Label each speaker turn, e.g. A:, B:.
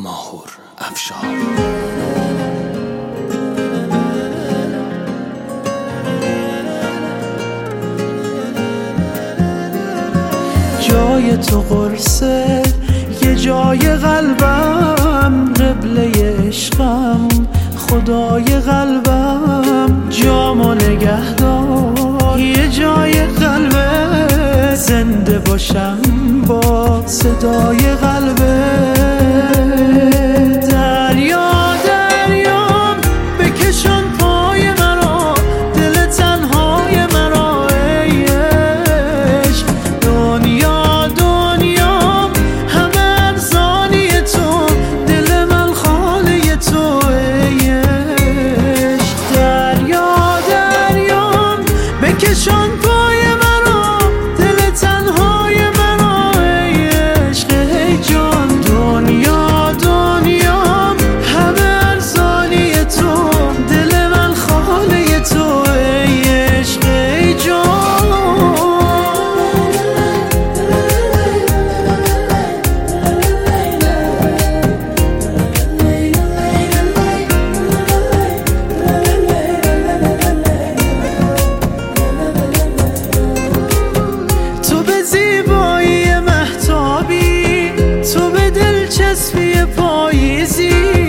A: ماهور افشار.
B: جای تو قرصه، یه جای قلبم، قبله عشقم، خدای قلبم، جامو نگهدار یه جای قلبه، زنده باشم با صدای قلبه. دریا دریام بکشان پای مرا، دل تنهای مرا ای عشق. دنیا دنیام همه ارزانی تو، دل من خاله تو ای عشق. دریا دریام بکشان پای مرا، دل تنهای مرا ای عشق ای جان. دنیا دنیام همه ارزانی تو، دل من خاله تو ای عشق ای جان. تو به زیبایی مهتابی، تو به دلچسبی پاییزی،